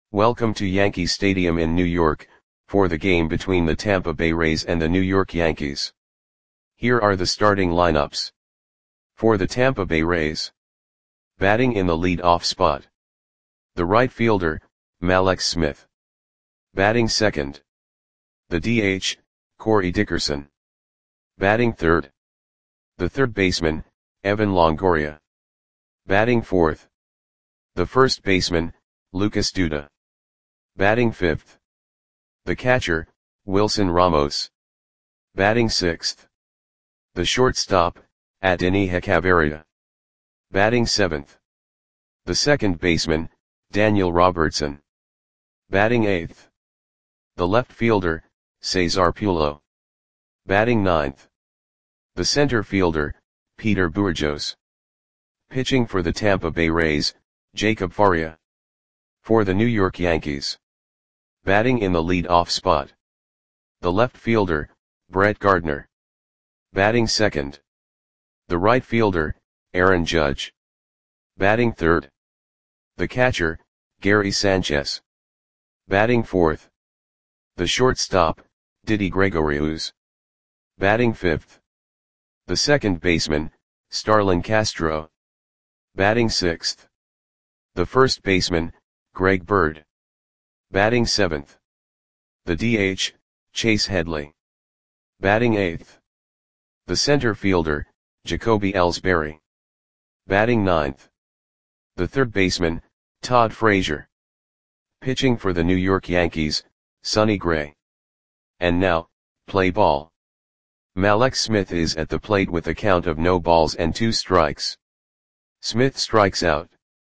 Welcome to Yankee Stadium in New York, for the game between the Tampa Bay Rays and the New York Yankees. Here are the starting lineups. For the Tampa Bay Rays. Batting in the lead-off spot. The right fielder, Mallex Smith. Batting second. The DH, Corey Dickerson. Batting third. The third baseman, Evan Longoria. Batting fourth. The first baseman, Lucas Duda. Batting fifth. The catcher, Wilson Ramos. Batting sixth. The shortstop, Adeiny Hechavarria. Batting seventh. The second baseman, Daniel Robertson. Batting eighth. The left fielder, Cesar Puello. Batting ninth. The center fielder, Peter Bourjos. Pitching for the Tampa Bay Rays, Jacob Faria. For the New York Yankees. Batting in the lead-off spot. The left fielder, Brett Gardner. Batting second. The right fielder, Aaron Judge. Batting third. The catcher, Gary Sanchez. Batting fourth. The shortstop, Didi Gregorius. Batting fifth. The second baseman, Starlin Castro. Batting sixth. The first baseman, Greg Bird. Batting seventh. The DH, Chase Headley. Batting eighth. The center fielder, Jacoby Ellsbury. Batting ninth. The third baseman, Todd Frazier. Pitching for the New York Yankees, Sonny Gray. And now, play ball. Mallex Smith is at the plate with a count of no balls and 2 strikes. Smith strikes out.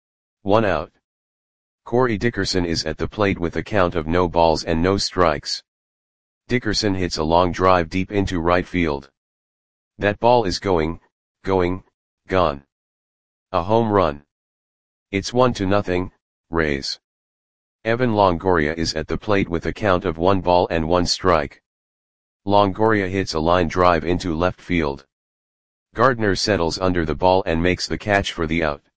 1 out. Corey Dickerson is at the plate with a count of no balls and no strikes. Dickerson hits a long drive deep into right field. That ball is going, gone. A home run. It's 1-0, Rays. Evan Longoria is at the plate with a count of 1 ball and 1 strike. Longoria hits a line drive into left field. Gardner settles under the ball and makes the catch for the out.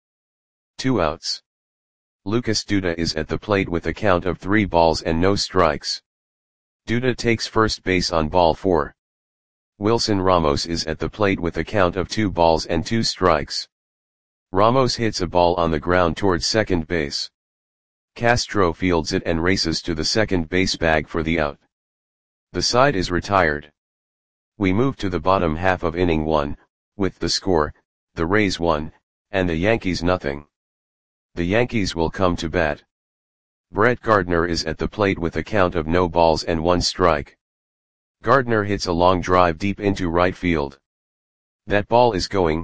2 outs. Lucas Duda is at the plate with a count of 3 balls and no strikes. Duda takes first base on ball 4. Wilson Ramos is at the plate with a count of 2 balls and 2 strikes. Ramos hits a ball on the ground towards second base. Castro fields it and races to the second base bag for the out. The side is retired. We move to the bottom half of inning 1, with the score, the Rays 1, and the Yankees nothing. The Yankees will come to bat. Brett Gardner is at the plate with a count of no balls and 1 strike. Gardner hits a long drive deep into right field. That ball is going,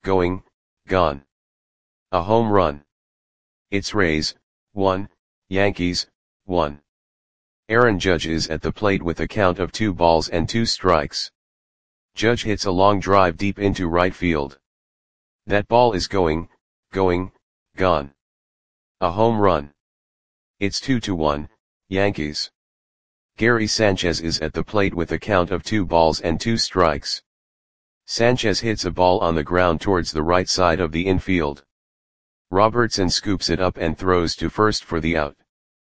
gone. A home run. It's Rays 1, Yankees 1. Aaron Judge is at the plate with a count of 2 balls and 2 strikes. Judge hits a long drive deep into right field. That ball is going, gone. A home run. It's 2-1, Yankees. Gary Sanchez is at the plate with a count of 2 balls and 2 strikes. Sanchez hits a ball on the ground towards the right side of the infield. Robertson scoops it up and throws to first for the out.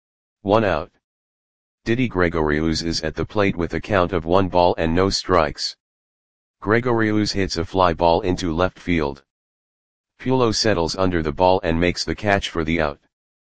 1 out. Didi Gregorius is at the plate with a count of 1 ball and no strikes. Gregorius hits a fly ball into left field. Puello settles under the ball and makes the catch for the out.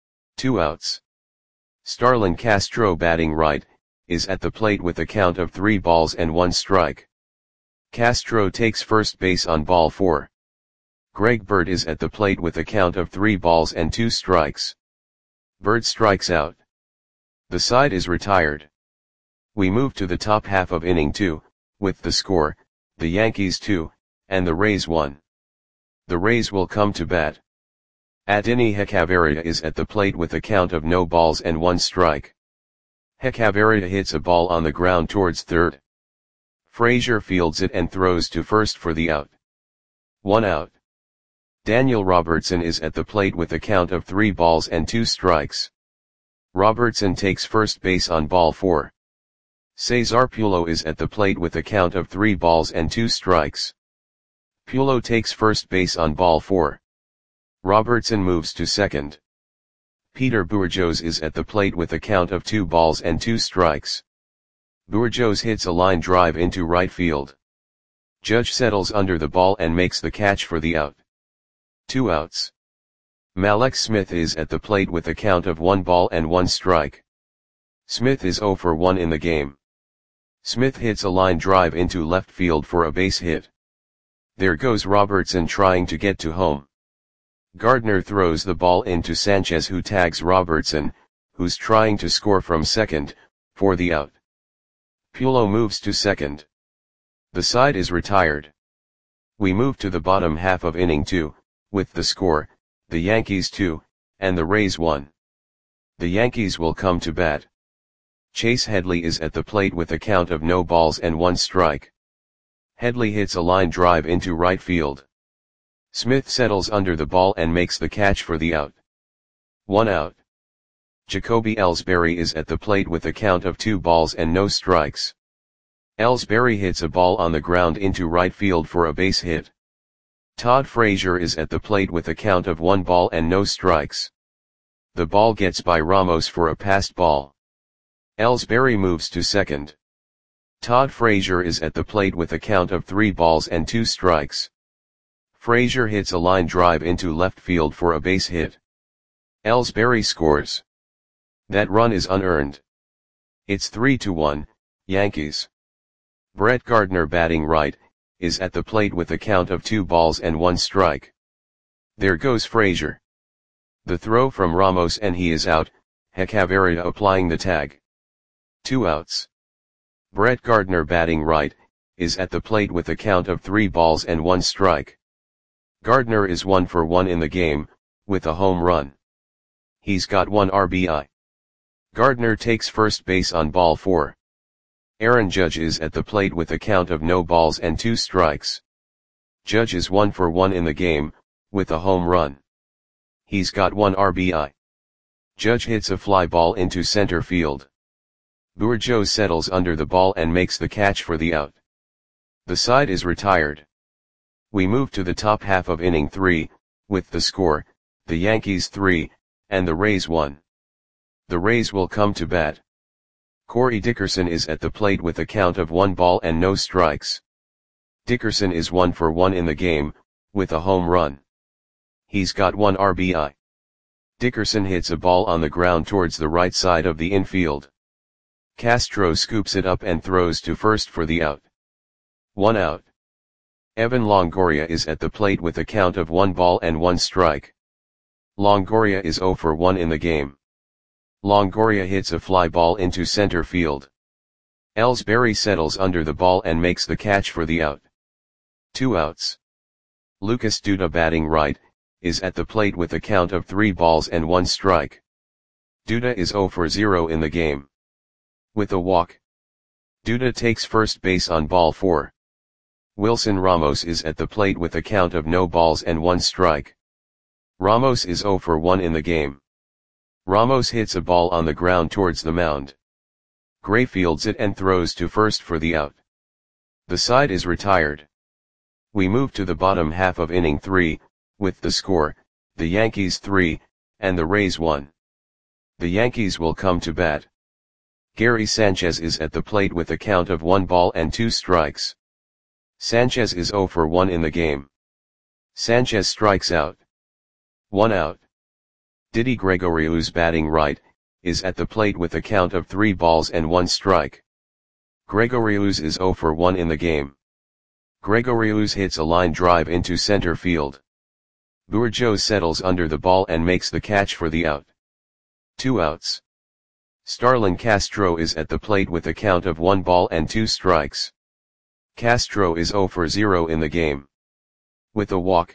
2 outs. Starlin Castro batting right, is at the plate with a count of 3 balls and 1 strike. Castro takes first base on ball 4. Greg Bird is at the plate with a count of 3 balls and 2 strikes. Bird strikes out. The side is retired. We move to the top half of inning 2, with the score, the Yankees 2, and the Rays 1. The Rays will come to bat. Adeiny Hechavarria is at the plate with a count of no balls and 1 strike. Hechavarria hits a ball on the ground towards third. Frazier fields it and throws to first for the out. 1 out. Daniel Robertson is at the plate with a count of 3 balls and 2 strikes. Robertson takes first base on ball 4. Cesar Puello is at the plate with a count of 3 balls and 2 strikes. Puello takes first base on ball 4. Robertson moves to second. Peter Bourgeois is at the plate with a count of 2 balls and 2 strikes. Bourgeois hits a line drive into right field. Judge settles under the ball and makes the catch for the out. 2 outs. Mallex Smith is at the plate with a count of 1 ball and 1 strike. Smith is 0 for 1 in the game. Smith hits a line drive into left field for a base hit. There goes Robertson trying to get to home. Gardner throws the ball into Sanchez, who tags Robertson, who's trying to score from second, for the out. Pulo moves to second. The side is retired. We move to the bottom half of inning 2, with the score, the Yankees 2, and the Rays 1. The Yankees will come to bat. Chase Headley is at the plate with a count of no balls and 1 strike. Headley hits a line drive into right field. Smith settles under the ball and makes the catch for the out. 1 out. Jacoby Ellsbury is at the plate with a count of 2 balls and no strikes. Ellsbury hits a ball on the ground into right field for a base hit. Todd Frazier is at the plate with a count of 1 ball and no strikes. The ball gets by Ramos for a passed ball. Ellsbury moves to second. Todd Frazier is at the plate with a count of 3 balls and 2 strikes. Frazier hits a line drive into left field for a base hit. Ellsbury scores. That run is unearned. It's 3-1, Yankees. Brett Gardner, batting right, is at the plate with a count of 2 balls and 1 strike. There goes Frazier. The throw from Ramos and he is out, Hechavarria applying the tag. 2 outs. Brett Gardner, batting right, is at the plate with a count of 3 balls and 1 strike. Gardner is 1 for 1 in the game, with a home run. He's got 1 RBI. Gardner takes first base on ball 4. Aaron Judge is at the plate with a count of no balls and 2 strikes. Judge is 1 for 1 in the game, with a home run. He's got 1 RBI. Judge hits a fly ball into center field. Bourgeois settles under the ball and makes the catch for the out. The side is retired. We move to the top half of inning 3, with the score, the Yankees 3, and the Rays 1. The Rays will come to bat. Corey Dickerson is at the plate with a count of 1 ball and no strikes. Dickerson is 1 for 1 in the game, with a home run. He's got 1 RBI. Dickerson hits a ball on the ground towards the right side of the infield. Castro scoops it up and throws to first for the out. 1 out. Evan Longoria is at the plate with a count of 1 ball and 1 strike. Longoria is 0 for 1 in the game. Longoria hits a fly ball into center field. Ellsbury settles under the ball and makes the catch for the out. 2 outs. Lucas Duda, batting right, is at the plate with a count of 3 balls and 1 strike. Duda is 0 for 0 in the game. With a walk. Duda takes first base on ball 4. Wilson Ramos is at the plate with a count of no balls and 1 strike. Ramos is 0 for 1 in the game. Ramos hits a ball on the ground towards the mound. Gray fields it and throws to first for the out. The side is retired. We move to the bottom half of inning 3, with the score, the Yankees 3, and the Rays 1. The Yankees will come to bat. Gary Sanchez is at the plate with a count of 1 ball and 2 strikes. Sanchez is 0 for 1 in the game. Sanchez strikes out. 1 out. Didi Gregorius, batting right, is at the plate with a count of 3 balls and 1 strike. Gregorius is 0 for 1 in the game. Gregorius hits a line drive into center field. Bourgeois settles under the ball and makes the catch for the out. 2 outs. Starlin Castro is at the plate with a count of 1 ball and 2 strikes. Castro is 0 for 0 in the game. With a walk.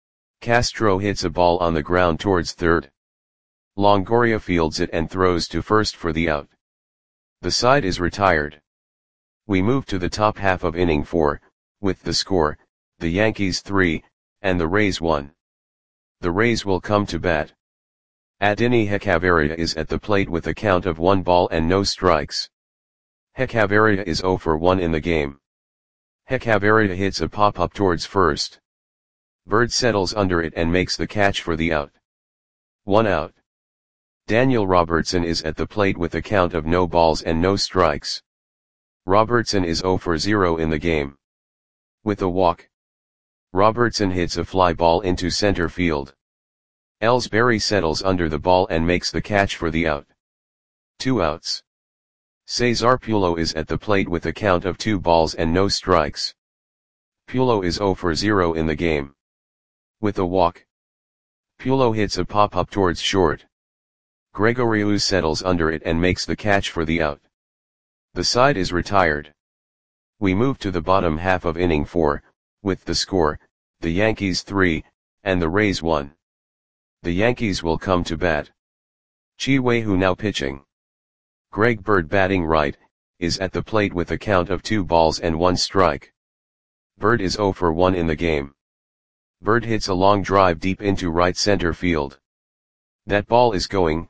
Castro hits a ball on the ground towards third. Longoria fields it and throws to first for the out. The side is retired. We move to the top half of inning 4, with the score, the Yankees 3, and the Rays 1. The Rays will come to bat. Adeiny Hechavarria is at the plate with a count of 1 ball and no strikes. Hechavarria is 0 for 1 in the game. Hechavarria hits a pop-up towards first. Bird settles under it and makes the catch for the out. 1 out. Daniel Robertson is at the plate with a count of no balls and no strikes. Robertson is 0 for 0 in the game. With a walk, Robertson hits a fly ball into center field. Ellsbury settles under the ball and makes the catch for the out. 2 outs. Cesar Pulo is at the plate with a count of 2 balls and no strikes. Pulo is 0 for 0 in the game. With a walk, Pulo hits a pop-up towards short. Gregoriou settles under it and makes the catch for the out. The side is retired. We move to the bottom half of inning 4, with the score, the Yankees 3, and the Rays 1. The Yankees will come to bat. Chi-Wei-Hu now pitching. Greg Bird batting right, is at the plate with a count of 2 balls and 1 strike. Bird is 0 for 1 in the game. Bird hits a long drive deep into right center field. That ball is gone.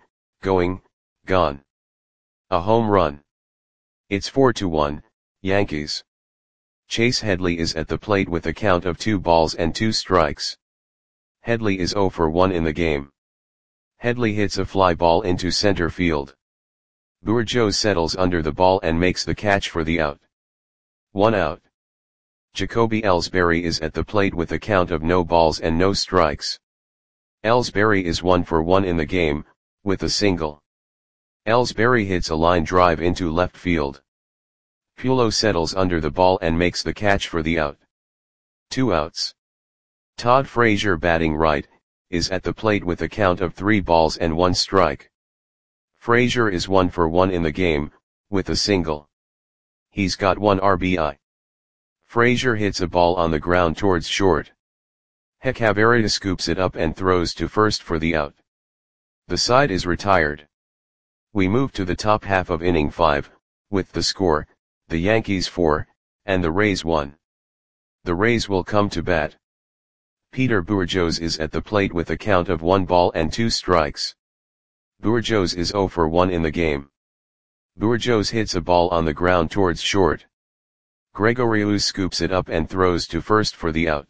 A home run. It's 4-1, Yankees. Chase Headley is at the plate with a count of 2 balls and 2 strikes. Headley is 0 for 1 in the game. Headley hits a fly ball into center field. Bourgeau settles under the ball and makes the catch for the out. 1 out. Jacoby Ellsbury is at the plate with a count of no balls and no strikes. Ellsbury is 1 for 1 in the game, with a single. Ellsbury hits a line drive into left field. Pulo settles under the ball and makes the catch for the out. 2 outs. Todd Frazier batting right, is at the plate with a count of 3 balls and 1 strike. Frazier is 1 for 1 in the game, with a single. He's got 1 RBI. Frazier hits a ball on the ground towards short. Hechavarria scoops it up and throws to first for the out. The side is retired. We move to the top half of inning 5, with the score, the Yankees 4, and the Rays 1. The Rays will come to bat. Peter Bourgeois is at the plate with a count of 1 ball and 2 strikes. Bourgeois is 0 for 1 in the game. Bourgeois hits a ball on the ground towards short. Gregoriou scoops it up and throws to first for the out.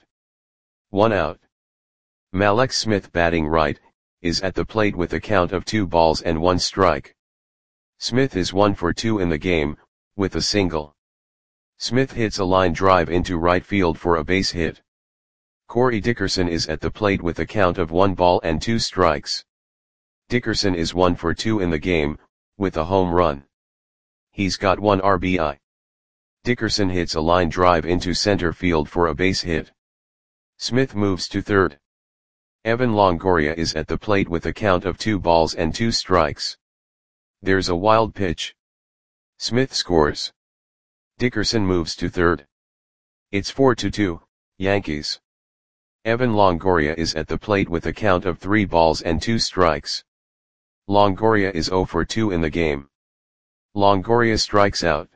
1 out. Mallex Smith batting right, is at the plate with a count of 2 balls and 1 strike. Smith is 1 for 2 in the game, with a single. Smith hits a line drive into right field for a base hit. Corey Dickerson is at the plate with a count of 1 ball and 2 strikes. Dickerson is 1 for 2 in the game, with a home run. He's got 1 RBI. Dickerson hits a line drive into center field for a base hit. Smith moves to third. Evan Longoria is at the plate with a count of 2 balls and 2 strikes. There's a wild pitch. Smith scores. Dickerson moves to third. It's 4-2, Yankees. Evan Longoria is at the plate with a count of 3 balls and 2 strikes. Longoria is 0 for 2 in the game. Longoria strikes out.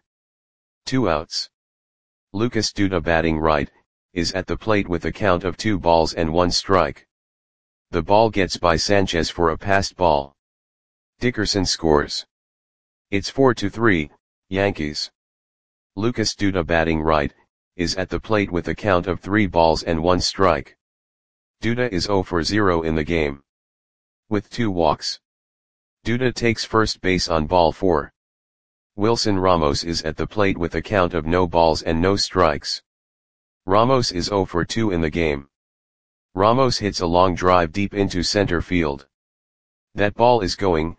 2 outs. Lucas Duda batting right, is at the plate with a count of 2 balls and 1 strike. The ball gets by Sanchez for a passed ball. Dickerson scores. It's 4-3, Yankees. Lucas Duda batting right, is at the plate with a count of 3 balls and 1 strike. Duda is 0 for 0 in the game. With 2 walks. Duda takes first base on ball 4. Wilson Ramos is at the plate with a count of no balls and no strikes. Ramos is 0 for 2 in the game. Ramos hits a long drive deep into center field. That ball is gone.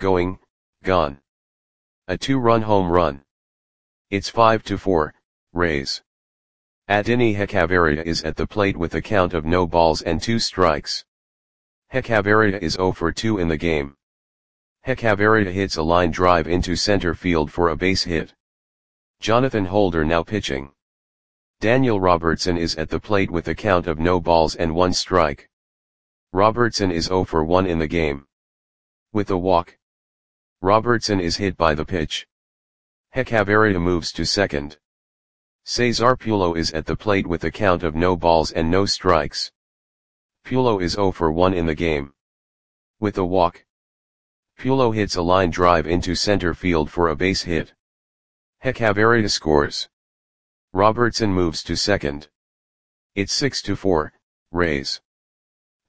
A 2-run home run. It's 5-4, Rays. Adeiny Hechavarria is at the plate with a count of no balls and 2 strikes. Hechavarria is 0 for 2 in the game. Hechavarria hits a line drive into center field for a base hit. Jonathan Holder now pitching. Daniel Robertson is at the plate with a count of no balls and 1 strike. Robertson is 0 for 1 in the game. With a walk, Robertson is hit by the pitch. Hechavarria moves to second. Cesar Pulo is at the plate with a count of no balls and no strikes. Pulo is 0 for 1 in the game. With a walk, Pulo hits a line drive into center field for a base hit. Hechavarria scores. Robertson moves to second. It's 6-4, Rays.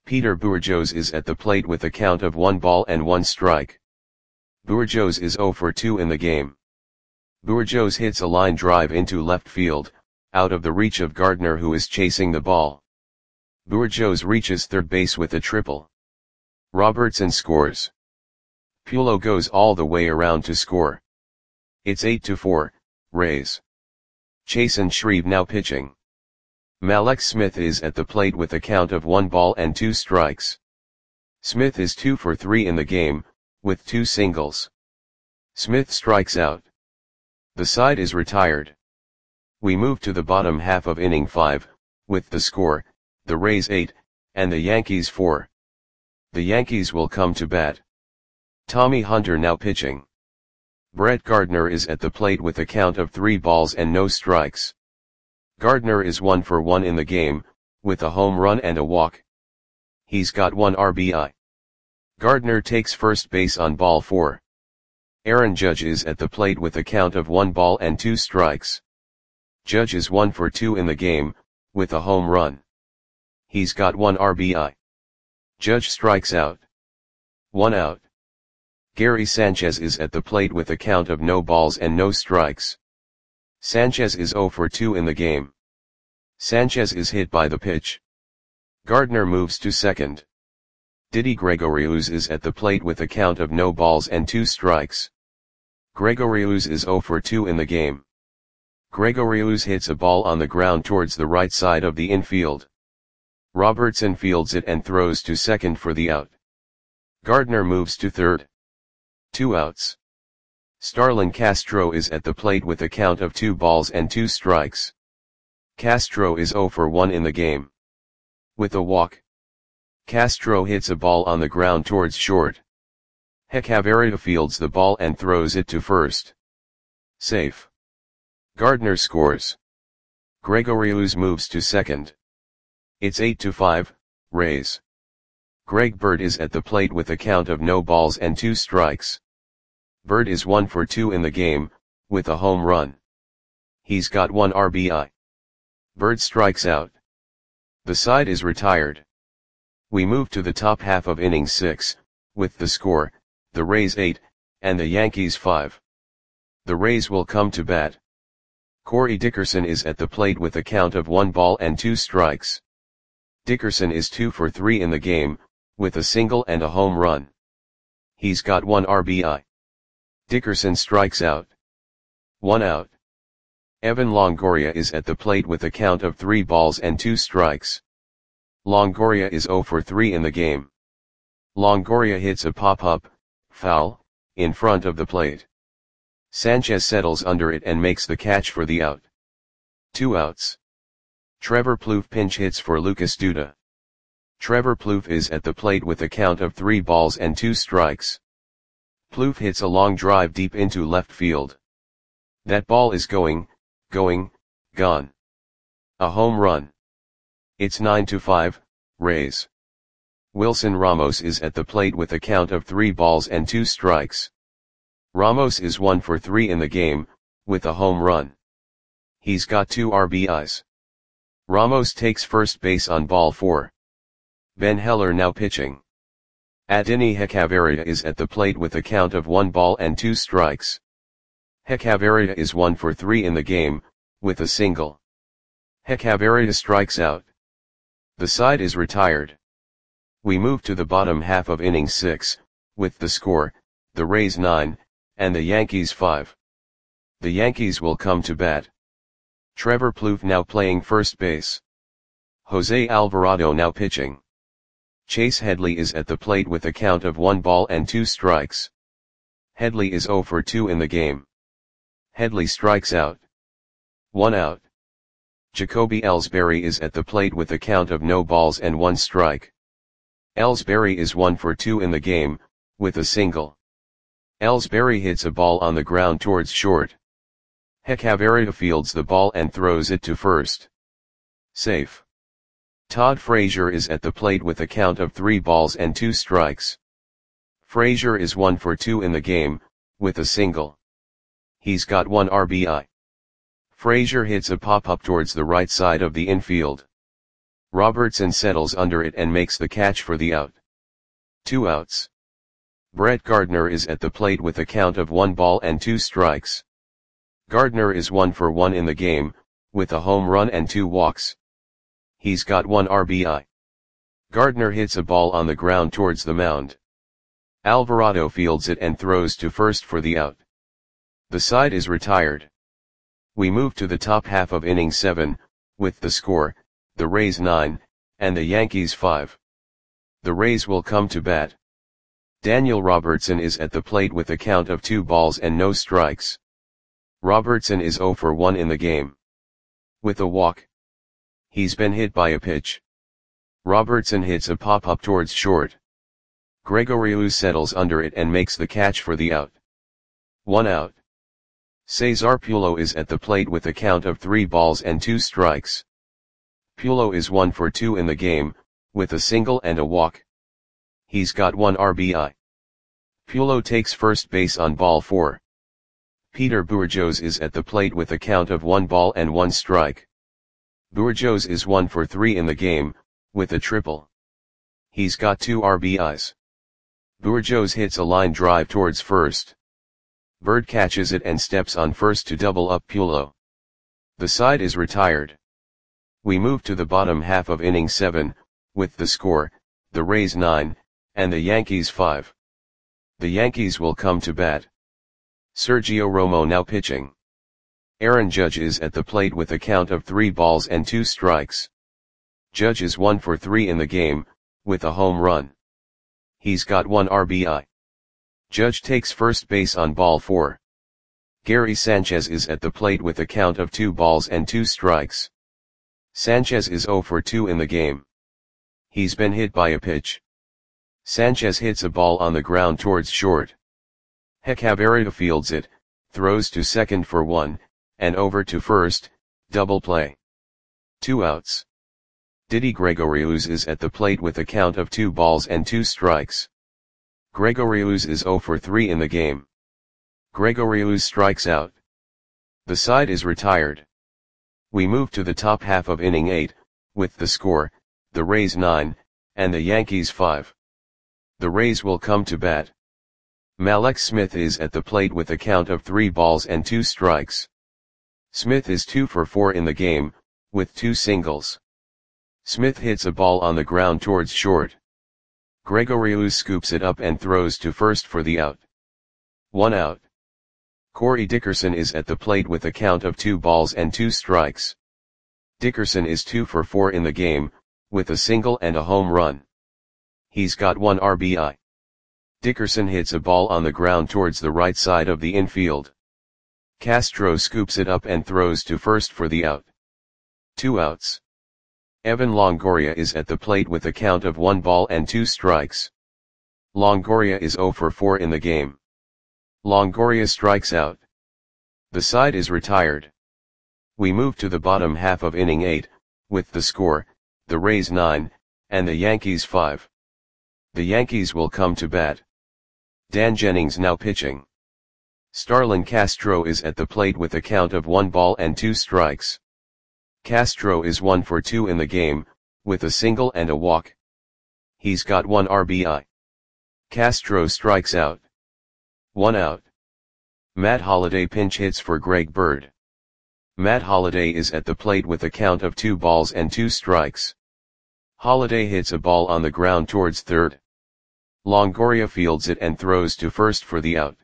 Peter Bourgeois is at the plate with a count of 1 ball and 1 strike. Bourgeois is 0 for 2 in the game. Bourgeois hits a line drive into left field, out of the reach of Gardner, who is chasing the ball. Bourgeois reaches third base with a triple. Robertson scores. Pulo goes all the way around to score. It's 8-4, Rays. Chasen Shreve now pitching. Mallex Smith is at the plate with a count of 1 ball and 2 strikes. Smith is 2 for 3 in the game, with 2 singles. Smith strikes out. The side is retired. We move to the bottom half of inning 5, with the score, the Rays 8, and the Yankees 4. The Yankees will come to bat. Tommy Hunter now pitching. Brett Gardner is at the plate with a count of 3 balls and no strikes. Gardner is 1 for 1 in the game, with a home run and a walk. He's got 1 RBI. Gardner takes first base on ball 4. Aaron Judge is at the plate with a count of 1 ball and 2 strikes. Judge is 1 for 2 in the game, with a home run. He's got 1 RBI. Judge strikes out. 1 out. Gary Sanchez is at the plate with a count of no balls and no strikes. Sanchez is 0 for 2 in the game. Sanchez is hit by the pitch. Gardner moves to second. Didi Gregorius is at the plate with a count of no balls and 2 strikes. Gregorius is 0 for 2 in the game. Gregorius hits a ball on the ground towards the right side of the infield. Robertson fields it and throws to second for the out. Gardner moves to third. 2 outs. Starlin Castro is at the plate with a count of 2 balls and 2 strikes. Castro is 0 for 1 in the game. With a walk. Castro hits a ball on the ground towards short. Hechavarria fields the ball and throws it to first. Safe. Gardner scores. Gregorius moves to second. It's 8-5, Rays. Greg Bird is at the plate with a count of no balls and 2 strikes. Bird is 1 for 2 in the game, with a home run. He's got 1 RBI. Bird strikes out. The side is retired. We move to the top half of inning 6, with the score, the Rays 8, and the Yankees 5. The Rays will come to bat. Corey Dickerson is at the plate with a count of 1 ball and 2 strikes. Dickerson is 2 for 3 in the game, with a single and a home run. He's got 1 RBI. Dickerson strikes out. 1 out. Evan Longoria is at the plate with a count of 3 balls and 2 strikes. Longoria is 0 for 3 in the game. Longoria hits a pop-up, foul, in front of the plate. Sanchez settles under it and makes the catch for the out. 2 outs. Trevor Plouffe pinch hits for Lucas Duda. Trevor Plouffe is at the plate with a count of 3 balls and 2 strikes. Plouffe hits a long drive deep into left field. That ball is gone. A home run. It's 9-5, Rays. Wilson Ramos is at the plate with a count of 3 balls and 2 strikes. Ramos is 1 for 3 in the game, with a home run. He's got 2 RBIs. Ramos takes first base on ball 4. Ben Heller now pitching. Adeiny Hechavarria is at the plate with a count of 1 ball and 2 strikes. Hechavarria is 1 for 3 in the game, with a single. Hechavarria strikes out. The side is retired. We move to the bottom half of inning 6, with the score, the Rays 9, and the Yankees 5. The Yankees will come to bat. Trevor Plouffe now playing first base. Jose Alvarado now pitching. Chase Headley is at the plate with a count of 1 ball and 2 strikes. Headley is 0 for 2 in the game. Headley strikes out. 1 out. Jacoby Ellsbury is at the plate with a count of no balls and 1 strike. Ellsbury is 1 for 2 in the game, with a single. Ellsbury hits a ball on the ground towards short. Hechavarria fields the ball and throws it to first. Safe. Todd Frazier is at the plate with a count of 3 balls and 2 strikes. Frazier is 1 for 2 in the game, with a single. He's got 1 RBI. Frazier hits a pop-up towards the right side of the infield. Robertson settles under it and makes the catch for the out. 2 outs. Brett Gardner is at the plate with a count of 1 ball and 2 strikes. Gardner is 1 for 1 in the game, with a home run and 2 walks. He's got 1 RBI. Gardner hits a ball on the ground towards the mound. Alvarado fields it and throws to first for the out. The side is retired. We move to the top half of inning 7, with the score, the Rays 9, and the Yankees 5. The Rays will come to bat. Daniel Robertson is at the plate with a count of 2 balls and no strikes. Robertson is 0 for 1 in the game. With a walk. He's been hit by a pitch. Robertson hits a pop-up towards short. Gregoriou settles under it and makes the catch for the out. 1 out. Cesar Pulo is at the plate with a count of 3 balls and 2 strikes. Pulo is 1 for 2 in the game, with a single and a walk. He's got 1 RBI. Pulo takes first base on ball 4. Peter Bourjos is at the plate with a count of 1 ball and 1 strike. Bourjos is 1 for 3 in the game, with a triple. He's got 2 RBIs. Bourjos hits a line drive towards first. Bird catches it and steps on first to double up Pulo. The side is retired. We move to the bottom half of inning 7, with the score, the Rays 9, and the Yankees 5. The Yankees will come to bat. Sergio Romo now pitching. Aaron Judge is at the plate with a count of 3 balls and 2 strikes. Judge is 1 for 3 in the game, with a home run. He's got 1 RBI. Judge takes first base on ball 4. Gary Sanchez is at the plate with a count of 2 balls and 2 strikes. Sanchez is 0 for 2 in the game. He's been hit by a pitch. Sanchez hits a ball on the ground towards short. Hechavarria fields it, throws to second for 1, and over to first, double play. 2 outs. Didi Gregoriou is at the plate with a count of 2 balls and 2 strikes. Gregoriou is 0 for 3 in the game. Gregoriou strikes out. The side is retired. We move to the top half of inning 8, with the score, the Rays 9, and the Yankees 5. The Rays will come to bat. Mallex Smith is at the plate with a count of 3 balls and 2 strikes. Smith is 2 for 4 in the game, with 2 singles. Smith hits a ball on the ground towards short. Gregoriou scoops it up and throws to first for the out. 1 out. Corey Dickerson is at the plate with a count of 2 balls and 2 strikes. Dickerson is 2 for 4 in the game, with a single and a home run. He's got 1 RBI. Dickerson hits a ball on the ground towards the right side of the infield. Castro scoops it up and throws to first for the out. 2 outs. Evan Longoria is at the plate with a count of 1 ball and 2 strikes. Longoria is 0 for 4 in the game. Longoria strikes out. The side is retired. We move to the bottom half of inning 8, with the score, the Rays 9, and the Yankees 5. The Yankees will come to bat. Dan Jennings now pitching. Starlin Castro is at the plate with a count of 1 ball and 2 strikes. Castro is 1 for 2 in the game, with a single and a walk. He's got 1 RBI. Castro strikes out. 1 out. Matt Holliday pinch hits for Greg Bird. Matt Holliday is at the plate with a count of 2 balls and 2 strikes. Holliday hits a ball on the ground towards third. Longoria fields it and throws to first for the out.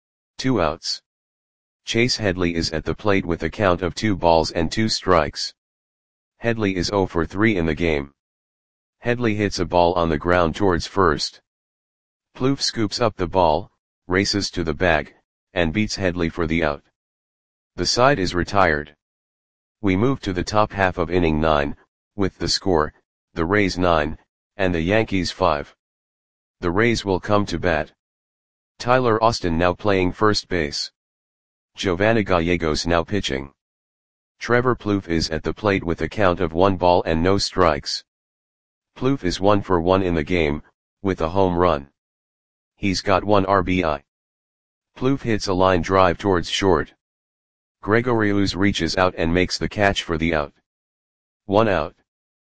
2 outs. Chase Headley is at the plate with a count of 2 balls and 2 strikes. Headley is 0 for 3 in the game. Headley hits a ball on the ground towards first. Plouffe scoops up the ball, races to the bag, and beats Headley for the out. The side is retired. We move to the top half of inning 9, with the score, the Rays 9, and the Yankees 5. The Rays will come to bat. Tyler Austin now playing first base. Giovanni Gallegos now pitching. Trevor Plouffe is at the plate with a count of 1 ball and no strikes. Plouffe is 1 for 1 in the game, with a home run. He's got 1 RBI. Plouffe hits a line drive towards short. Gregoriou reaches out and makes the catch for the out. 1 out.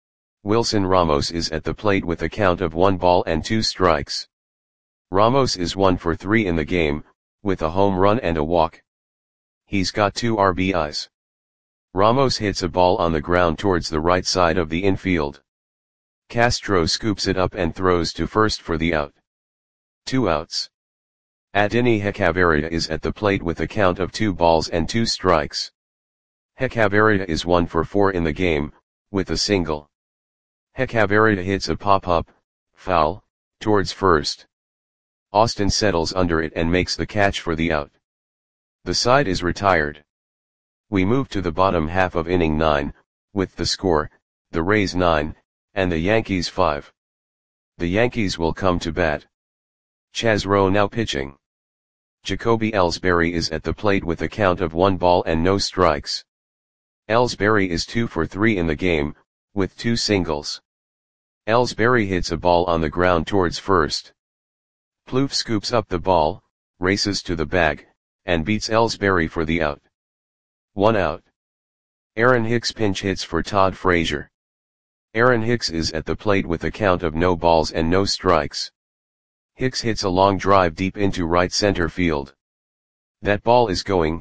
Wilson Ramos is at the plate with a count of 1 ball and 2 strikes. Ramos is 1 for 3 in the game, with a home run and a walk. He's got 2 RBIs. Ramos hits a ball on the ground towards the right side of the infield. Castro scoops it up and throws to first for the out. 2 outs. Adeiny Hechavarria is at the plate with a count of 2 balls and 2 strikes. Hechavarria is 1 for 4 in the game, with a single. Hechavarria hits a pop-up, foul, towards first. Austin settles under it and makes the catch for the out. The side is retired. We move to the bottom half of inning 9, with the score, the Rays 9, and the Yankees 5. The Yankees will come to bat. Chaz Roe now pitching. Jacoby Ellsbury is at the plate with a count of 1 ball and no strikes. Ellsbury is 2 for 3 in the game, with 2 singles. Ellsbury hits a ball on the ground towards first. Plouffe scoops up the ball, races to the bag, and beats Ellsbury for the out. 1 out. Aaron Hicks pinch hits for Todd Frazier. Aaron Hicks is at the plate with a count of no balls and no strikes. Hicks hits a long drive deep into right center field. That ball is going,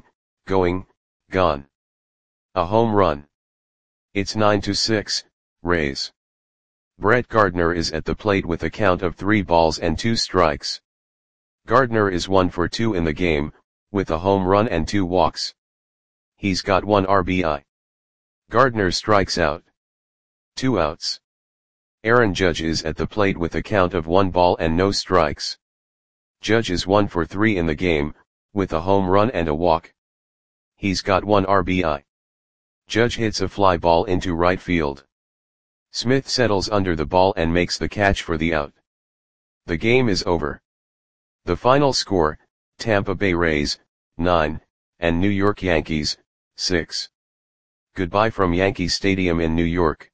gone. A home run. It's 9-6, Rays. Brett Gardner is at the plate with a count of 3 balls and 2 strikes. Gardner is 1 for 2 in the game, with a home run and 2 walks. He's got 1 RBI. Gardner strikes out. 2 outs. Aaron Judge is at the plate with a count of 1 ball and no strikes. Judge is 1 for 3 in the game, with a home run and a walk. He's got 1 RBI. Judge hits a fly ball into right field. Smith settles under the ball and makes the catch for the out. The game is over. The final score, Tampa Bay Rays, 9, and New York Yankees, 6. Goodbye from Yankee Stadium in New York.